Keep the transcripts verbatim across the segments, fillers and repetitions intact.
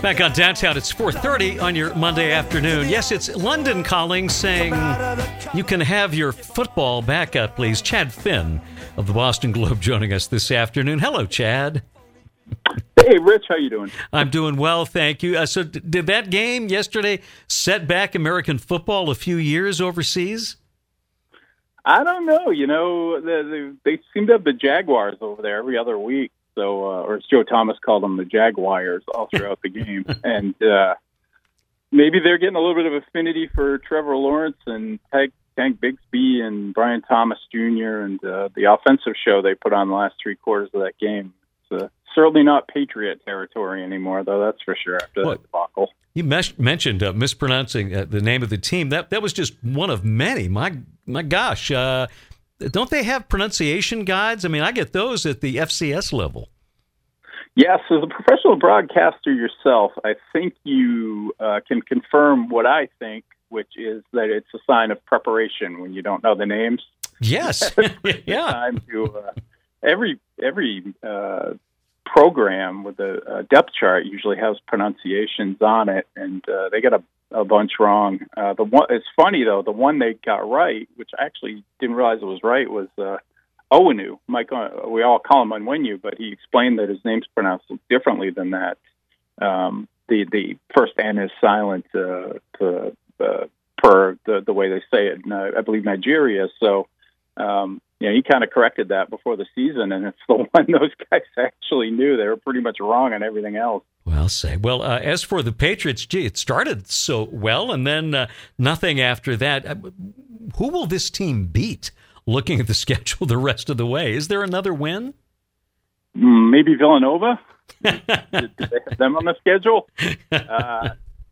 Back on Downtown, it's four thirty on your Monday afternoon. Yes, it's London calling, saying you can have your football back up, please. Chad Finn of the Boston Globe joining us this afternoon. Hello, Chad. Hey, Rich, how you doing? I'm doing well, thank you. Uh, so d- did that game yesterday set back American football a few years overseas? I don't know. You know, they, they seem to have the Jaguars over there every other week. So, uh, or as Joe Thomas called them, the Jaguars all throughout the game. And uh, maybe they're getting a little bit of affinity for Trevor Lawrence and Tank, Tank Bigsby and Brian Thomas Junior and uh, the offensive show they put on the last three quarters of that game. It's uh, certainly not Patriot territory anymore, though, that's for sure, after Well, that debacle. You mes- mentioned uh, mispronouncing uh, the name of the team. That that was just one of many. My my gosh. Uh, don't they have pronunciation guides? I mean, I get those at the F C S level. Yes, as a professional broadcaster yourself, I think you uh, can confirm what I think, which is that it's a sign of preparation when you don't know the names. Yes. Yeah. Time to, uh, every every uh, program with a, a depth chart usually has pronunciations on it, and uh, they got a, a bunch wrong. Uh, the one, it's funny though, the one they got right, which I actually didn't realize it was right, was uh, Owenu. Mike, uh, we all call him Onwenu, but he explained that his name's pronounced differently than that. Um, the the first N is silent uh, to, uh, per the the way they say it in, uh, I believe, Nigeria. So. Um, you know, he kind of corrected that before the season, and it's the one those guys actually knew. They were pretty much wrong on everything else. Well, say. Well, uh, as for the Patriots, gee, it started so well, and then uh, nothing after that. Uh, who will this team beat, looking at the schedule the rest of the way? Is there another win? Maybe Villanova? did, did they have them on the schedule? Uh,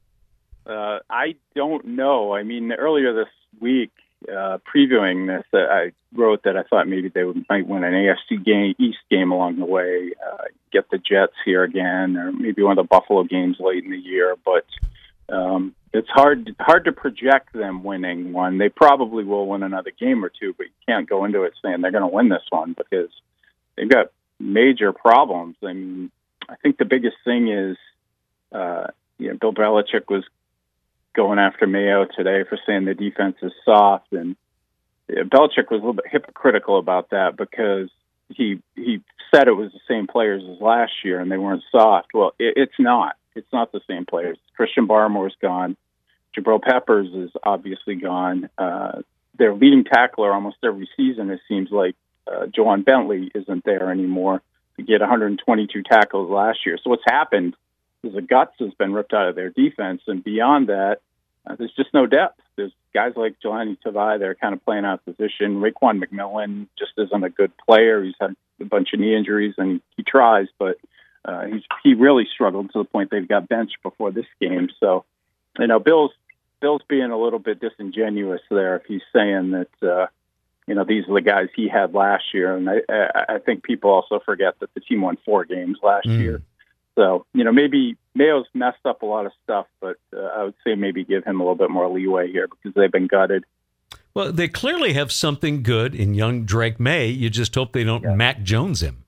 uh, I don't know. I mean, earlier this week, Uh, previewing this, uh, I wrote that I thought maybe they would, might win an A F C game, East game along the way, uh, get the Jets here again, or maybe one of the Buffalo games late in the year. But um, it's hard hard to project them winning one. They probably will win another game or two, but you can't go into it saying they're going to win this one because they've got major problems. I mean, I think the biggest thing is, uh, you know, Bill Belichick was going after Mayo today for saying the defense is soft, and Belichick was a little bit hypocritical about that because he he said it was the same players as last year and they weren't soft. Well, it, it's not. It's not the same players. Christian Barmore's gone. Jabril Peppers is obviously gone. Uh, their leading tackler almost every season, it seems like, uh, Joanne Bentley isn't there anymore to get one hundred twenty-two tackles last year. So what's happened is the guts has been ripped out of their defense, and beyond that, Uh, there's just no depth. There's guys like Jelani Tavai that are kind of playing out of position. Raekwon McMillan just isn't a good player. He's had a bunch of knee injuries, and he tries, but uh, he's, he really struggled to the point they've got benched before this game. So, you know, Bill's Bill's being a little bit disingenuous there if he's saying that, uh, you know, these are the guys he had last year. And I, I, I think people also forget that the team won four games last mm. year. So, you know, maybe Mayo's messed up a lot of stuff, but uh, I would say maybe give him a little bit more leeway here because they've been gutted. Well, they clearly have something good in young Drake May. You just hope they don't yeah. Mac Jones him.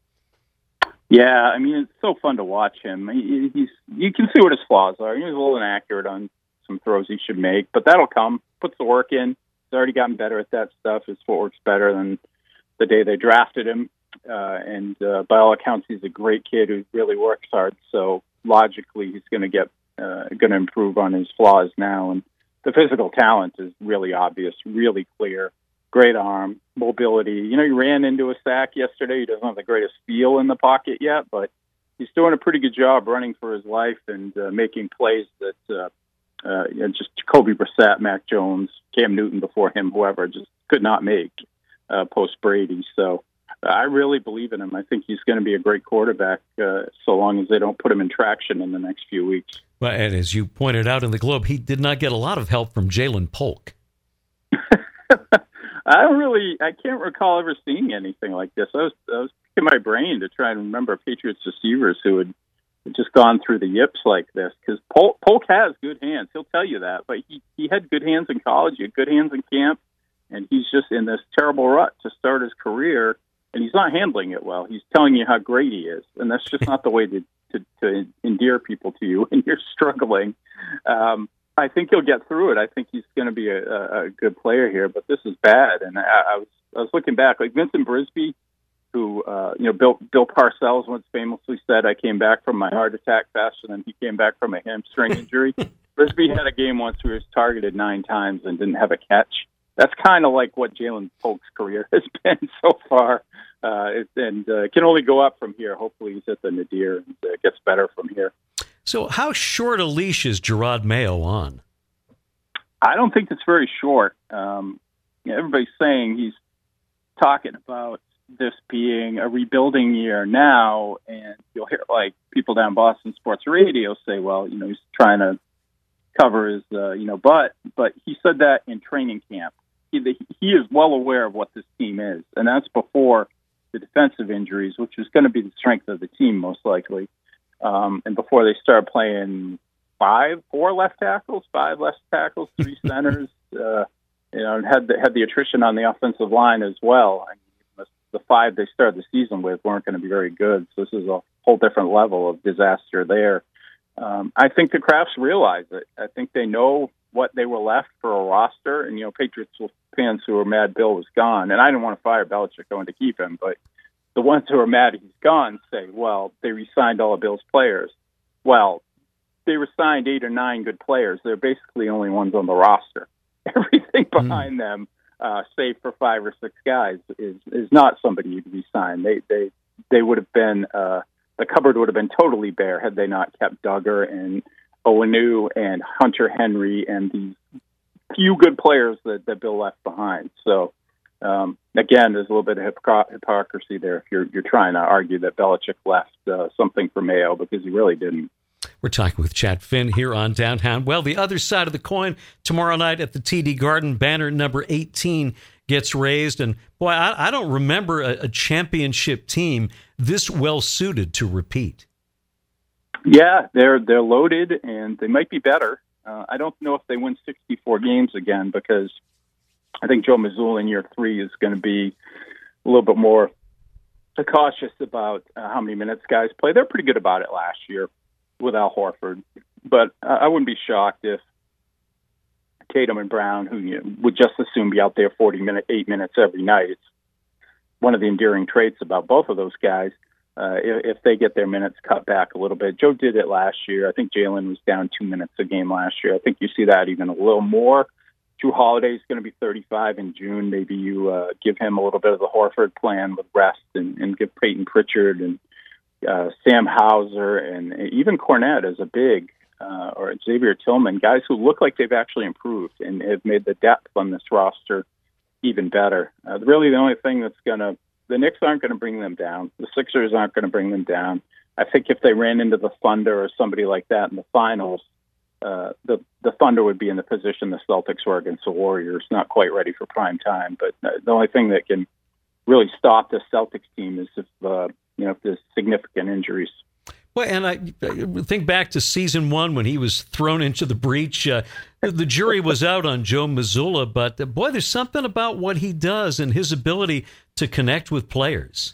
Yeah, I mean, it's so fun to watch him. He, he's You can see what his flaws are. He's a little inaccurate on some throws he should make, but that'll come. Puts the work in. He's already gotten better at that stuff. His footwork's better than the day they drafted him. Uh, and uh, by all accounts, he's a great kid who really works hard. So logically, he's going to get uh, going to improve on his flaws now. And the physical talent is really obvious, really clear. Great arm, mobility. You know, he ran into a sack yesterday. He doesn't have the greatest feel in the pocket yet, but he's doing a pretty good job running for his life and uh, making plays that uh, uh, you know, just Jacoby Brissett, Mac Jones, Cam Newton before him, whoever, just could not make uh, post Brady. So. I really believe in him. I think he's going to be a great quarterback uh, so long as they don't put him in traction in the next few weeks. Well, and as you pointed out in the Globe, he did not get a lot of help from Jalen Polk. I don't really, I can't recall ever seeing anything like this. I was, I was picking my brain to try and remember Patriots receivers who had just gone through the yips like this because Polk, Polk has good hands. He'll tell you that, but he, he had good hands in college. He had good hands in camp, and he's just in this terrible rut to start his career. And he's not handling it well. He's telling you how great he is, and that's just not the way to to, to endear people to you when you're struggling. Um, I think he'll get through it. I think he's going to be a, a good player here, but this is bad. And I, I was I was looking back, like Vincent Brisby, who uh, you know Bill Bill Parcells once famously said, "I came back from my heart attack faster than he came back from a hamstring injury." Brisby had a game once where he was targeted nine times and didn't have a catch. That's kind of like what Jalen Polk's career has been so far, uh, it, and uh, can only go up from here. Hopefully, he's at the nadir and uh, gets better from here. So how short a leash is Jerod Mayo on? I don't think it's very short. Um, you know, everybody's saying he's talking about this being a rebuilding year now, and you'll hear like people down Boston Sports Radio say, well, you know, he's trying to cover his, uh, you know, butt, but he said that in training camp. He, he is well aware of what this team is, and that's before the defensive injuries, which is going to be the strength of the team most likely. Um, and before they start playing five, four left tackles, five left tackles, three centers, uh, you know, and had the, had the attrition on the offensive line as well. I mean, the, the five they started the season with weren't going to be very good. So this is a whole different level of disaster there. Um, I think the Crafts realize it. I think they know what they were left for a roster. And, you know, Patriots fans who were mad Bill was gone. And I didn't want to fire Belichick going to keep him, but the ones who are mad he's gone say, well, they re-signed all of Bill's players. Well, they re-signed eight or nine good players. They're basically only ones on the roster. Everything behind mm. them, uh, save for five or six guys, is is not somebody you'd re-sign. They they they would have been uh, the cupboard would have been totally bare had they not kept Duggar and Owenu and Hunter Henry and these few good players that, that Bill left behind. So. Um, again, there's a little bit of hypocr- hypocrisy there if you're you're trying to argue that Belichick left uh, something for Mayo, because he really didn't. We're talking with Chad Finn here on Downtown. Well, the other side of the coin, tomorrow night at the T D Garden, banner number eighteen gets raised. And, boy, I, I don't remember a, a championship team this well-suited to repeat. Yeah, they're they're loaded, and they might be better. Uh, I don't know if they win sixty-four games again, because I think Joe Mazzulla in year three is going to be a little bit more cautious about uh, how many minutes guys play. They're pretty good about it last year with Al Horford, but uh, I wouldn't be shocked if Tatum and Brown, who you know, would just as soon be out there forty minutes, eight minutes every night. It's one of the endearing traits about both of those guys. Uh, if, if they get their minutes cut back a little bit, Joe did it last year. I think Jalen was down two minutes a game last year. I think you see that even a little more. Drew Holiday is going to be thirty-five in June. Maybe you uh, give him a little bit of the Horford plan with rest, and, and give Peyton Pritchard and uh, Sam Hauser and even Cornette as a big, uh, or Xavier Tillman, guys who look like they've actually improved and have made the depth on this roster even better. Uh, really, the only thing that's going to the Knicks aren't going to bring them down. The Sixers aren't going to bring them down. I think if they ran into the Thunder or somebody like that in the finals, Uh, the the Thunder would be in the position the Celtics were against the Warriors, not quite ready for prime time. But uh, the only thing that can really stop the Celtics team is if uh, you know if there's significant injuries. Well, and I think back to season one when he was thrown into the breach. Uh, the jury was out on Joe Mazzulla, but uh, boy, there's something about what he does and his ability to connect with players.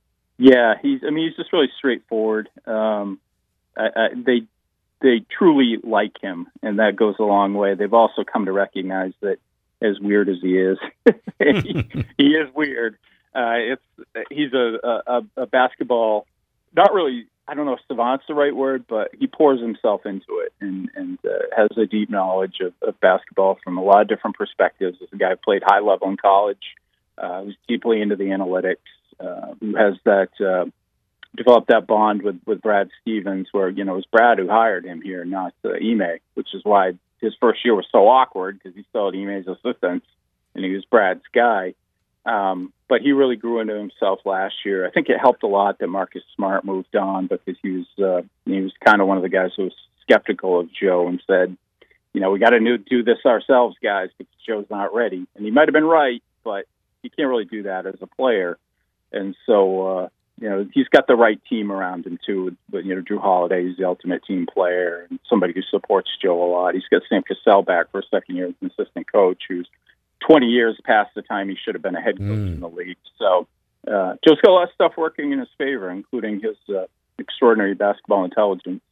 Yeah, he's. I mean, he's just really straightforward. Um, I, I, they. They truly like him, and that goes a long way. They've also come to recognize that, as weird as he is, he, he is weird. Uh, it's he's a, a, a basketball, not really. I don't know if savant's the right word, but he pours himself into it and and uh, has a deep knowledge of, of basketball from a lot of different perspectives. As a guy who played high level in college, uh, who's deeply into the analytics, uh, who has that. Uh, developed that bond with, with Brad Stevens, where, you know, it was Brad who hired him here, not uh, Ime, which is why his first year was so awkward, because he still had Ime's assistants and he was Brad's guy. Um, but he really grew into himself last year. I think it helped a lot that Marcus Smart moved on, because he was, uh, he was kind of one of the guys who was skeptical of Joe and said, you know, we got to do this ourselves, guys, because Joe's not ready. And he might have been right, but you can't really do that as a player. And so, uh, you know, he's got the right team around him, too. But, you know, Drew Holiday is the ultimate team player and somebody who supports Joe a lot. He's got Sam Cassell back for a second year as an assistant coach, who's twenty years past the time he should have been a head coach mm. in the league. So uh, Joe's got a lot of stuff working in his favor, including his uh, extraordinary basketball intelligence.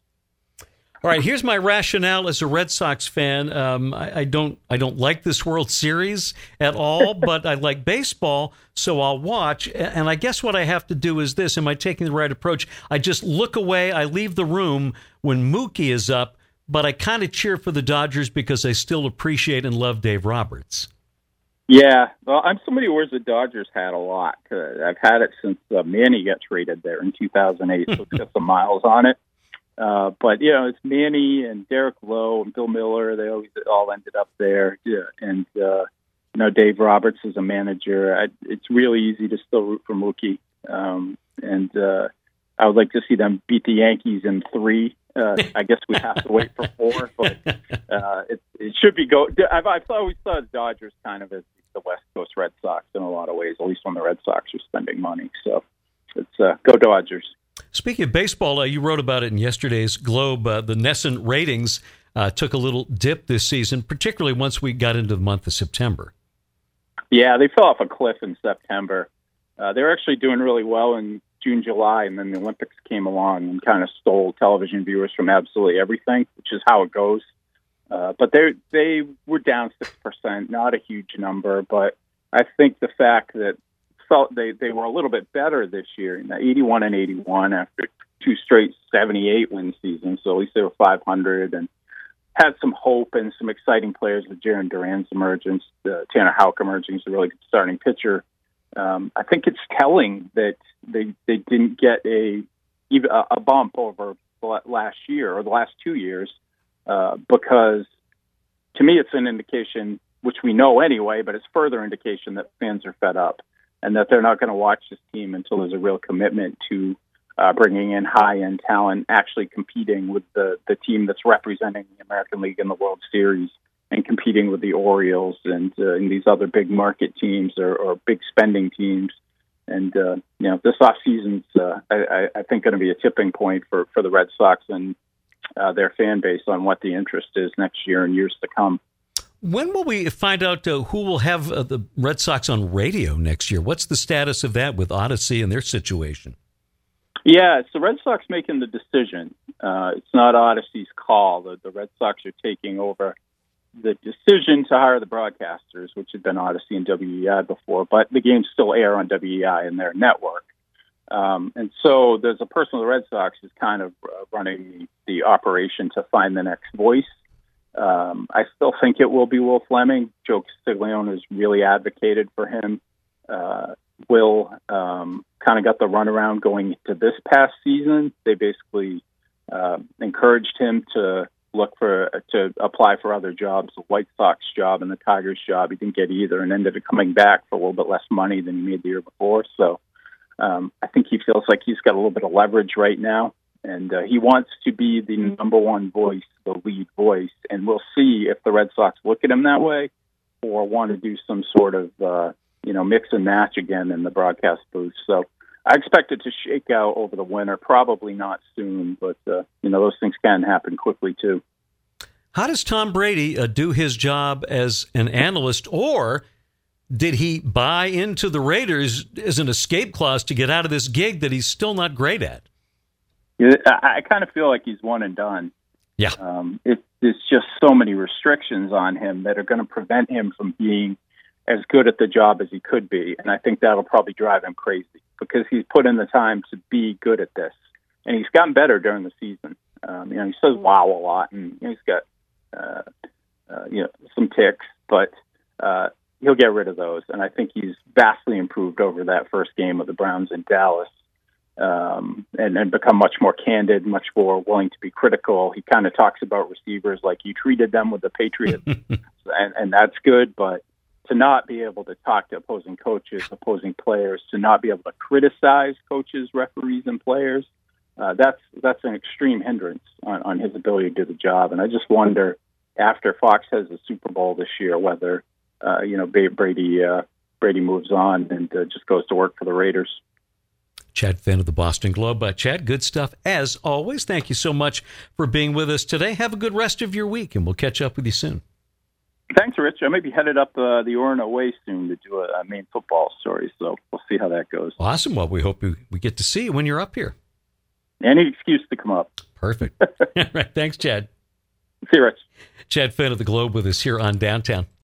All right, here's my rationale as a Red Sox fan. Um, I, I don't, I don't like this World Series at all, but I like baseball, so I'll watch. And I guess what I have to do is this: am I taking the right approach? I just look away. I leave the room when Mookie is up, but I kind of cheer for the Dodgers because I still appreciate and love Dave Roberts. Yeah, well, I'm somebody who wears the Dodgers hat a lot. Uh, I've had it since uh, Manny got traded there in two thousand eight, so it's got some miles on it. Uh, but, you know, it's Manny and Derek Lowe and Bill Miller. They always all ended up there. Yeah. And, uh, you know, Dave Roberts is a manager. I, it's really easy to still root for Mookie. Um, and uh, I would like to see them beat the Yankees in three. Uh, I guess we have to wait for four. But uh, it, it should be go. I've, I've always thought the Dodgers kind of as the West Coast Red Sox in a lot of ways, at least when the Red Sox are spending money. So it's uh, go Dodgers. Speaking of baseball, uh, you wrote about it in yesterday's Globe. Uh, the NESN ratings uh, took a little dip this season, particularly once we got into the month of September. Yeah, they fell off a cliff in September. Uh, they were actually doing really well in June, July, and then the Olympics came along and kind of stole television viewers from absolutely everything, which is how it goes. Uh, but they they were down six percent, not a huge number, but I think the fact that felt they, they were a little bit better this year, in the eighty-one and eighty-one after two straight seventy-eight win seasons. So at least they were five hundred and had some hope and some exciting players with Jaron Duran's emergence, uh, Tanner Houck emerging as a really good starting pitcher. Um, I think it's telling that they they didn't get a even a, a bump over last year or the last two years uh, because to me it's an indication, which we know anyway, but it's further indication that fans are fed up. And that they're not going to watch this team until there's a real commitment to uh, bringing in high-end talent, actually competing with the, the team that's representing the American League in the World Series and competing with the Orioles and, uh, and these other big market teams or, or big spending teams. And, uh, you know, this offseason's, uh, I, I think, going to be a tipping point for, for the Red Sox and uh, their fan base on what the interest is next year and years to come. When will we find out uh, who will have uh, the Red Sox on radio next year? What's the status of that with Odyssey and their situation? Yeah, it's the Red Sox making the decision. Uh, it's not Odyssey's call. The, the Red Sox are taking over the decision to hire the broadcasters, which had been Odyssey and W E I before, but the games still air on W E I and their network. Um, and so there's a person of the Red Sox who's kind of uh, running the, the operation to find the next voice. Um, I still think it will be Will Fleming. Joe Castiglione has really advocated for him. Uh, Will um, kind of got the runaround going into this past season. They basically uh, encouraged him to look for to apply for other jobs, the White Sox job and the Tigers job. He didn't get either and ended up coming back for a little bit less money than he made the year before. So um, I think he feels like he's got a little bit of leverage right now. And uh, he wants to be the number one voice, the lead voice. And we'll see if the Red Sox look at him that way or want to do some sort of, uh, you know, mix and match again in the broadcast booth. So I expect it to shake out over the winter, probably not soon, but, uh, you know, those things can happen quickly, too. How does Tom Brady uh, do his job as an analyst, or did he buy into the Raiders as an escape clause to get out of this gig that he's still not great at? I kind of feel like he's one and done. Yeah. Um, it, there's just so many restrictions on him that are going to prevent him from being as good at the job as he could be. And I think that'll probably drive him crazy because he's put in the time to be good at this. And he's gotten better during the season. Um, you know, he says wow a lot, and you know, he's got uh, uh, you know some ticks, but uh, he'll get rid of those. And I think he's vastly improved over that first game of the Browns in Dallas. Um, and, and become much more candid, much more willing to be critical. He kind of talks about receivers like you treated them with the Patriots, and, and that's good. But to not be able to talk to opposing coaches, opposing players, to not be able to criticize coaches, referees, and players, uh, that's that's an extreme hindrance on, on his ability to do the job. And I just wonder, after Fox has the Super Bowl this year, whether uh, you know Brady uh, Brady moves on and uh, just goes to work for the Raiders. Chad Finn of the Boston Globe. Uh, Chad, good stuff as always. Thank you so much for being with us today. Have a good rest of your week, and we'll catch up with you soon. Thanks, Rich. I may be headed up uh, the Orono Way soon to do a, a Maine football story, so we'll see how that goes. Awesome. Well, we hope we, we get to see you when you're up here. any excuse to come up. Perfect. All right. Thanks, Chad. See you, Rich. Chad Finn of the Globe with us here on Downtown.